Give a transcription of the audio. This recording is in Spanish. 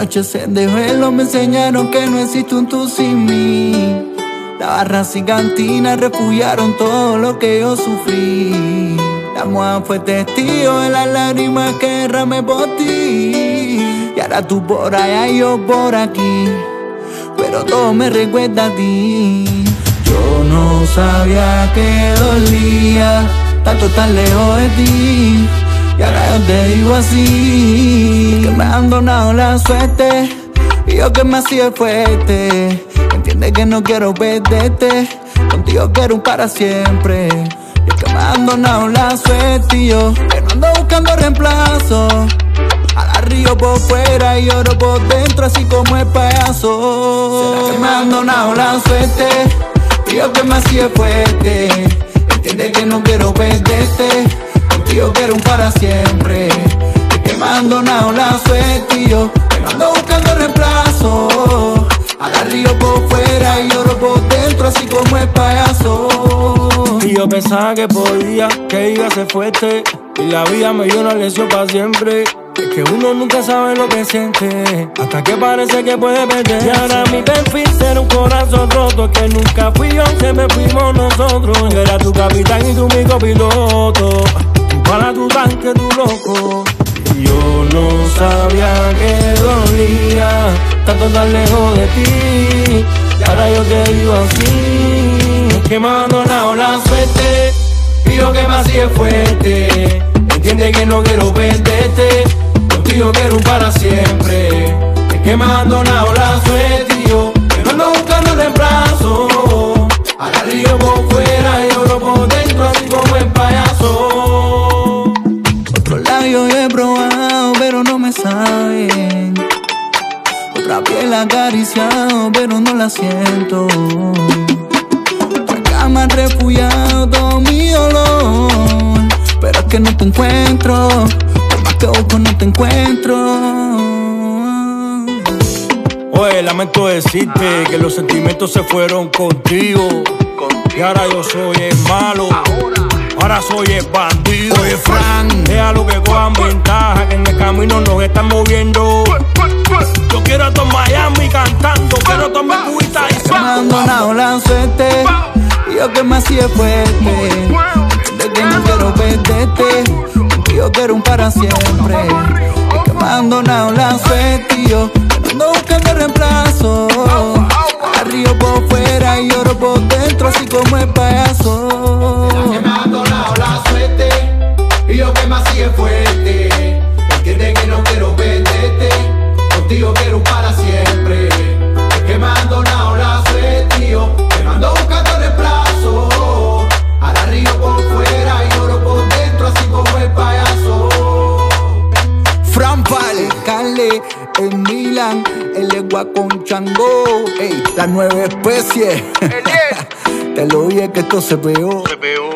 noche se desveló, me enseñaron que no existe un tú sin mí. Las barras y cantinas refugiaron todo lo que yo sufrí. La almohada fue testigo de las lágrimas que derramé por ti. Y ahora tú por allá y yo por aquí, pero todo me recuerda a ti. Yo no sabía que dolía tanto tan lejos de ti, y ahora yo te digo así, que me ha abandonado la suerte, y yo que me hacía fuerte. Entiende que no quiero perderte, contigo quiero un para siempre. Yo que me ha abandonado la suerte, y yo que no ando buscando reemplazo. Ahora río por fuera y lloro por dentro, así como el payaso. ¿Será que me ha abandonado la suerte? Y yo que me hacía fuerte. Entiende que no quiero perderte, contigo quiero un para siempre. Y que me ha abandonado la suerte, y yo que no ando buscando reemplazo. Ahora río por fuera y lloro por dentro, así como el payaso. Y yo pensaba que podía, que iba a ser fuerte, y la vida me dio una lección para siempre. Es que uno nunca sabe lo que siente, hasta que parece que puede perder. Y ahora mi perfil será un corazón roto, que nunca fui yo, siempre fuimos nosotros. Yo era tu capitán y tú mi copiloto, tú para tu tanque, tu loco. Y yo no sabía que dolía tanto tan lejos de ti, y ahora yo te digo así, que me ha abandonado la suerte, y yo que me hacía fuerte. Entiende que no quiero perderte, contigo quiero un para siempre. Es que me ha abandonado la suerte, y yo que no ando buscando reemplazo. Ahora río por fuera y lloro por dentro, así como el payaso. Otros labios yo he probado, pero no me saben. Otra piel acariciado, pero no la siento. Otra cama refugiado, todo mi dolor, pero es que no te encuentro, por más que busco no te encuentro. Oye, lamento decirte que los sentimientos se fueron contigo, y ahora yo soy el malo, ahora soy el bandido. Oye, Fran, déjalo que cojan ventaja, que en el camino nos están moviendo. Yo quiero a todo Miami cantando, quiero a todo mi cubita y me ha abandonado la suerte, y yo que me hacía fuerte. Que no quiero perderte, contigo quiero un para siempre. Es que me ha abandonado la suerte, y yo que no ando buscando reemplazo. Ahora río por fuera y lloro por dentro, así como el payaso. Que me ha abandonado la suerte, y yo que me hacía fuerte. Entiende que no quiero perderte, contigo quiero un para siempre. Es que me ha abandonado la suerte, y yo que no ando buscando reemplazo. Ahora río por fuera y lloro por dentro, así como el payaso. Fran Pal, Cale, en Milan, el legua con Chango, ey, la nueva especie. Te lo dije que esto se pegó.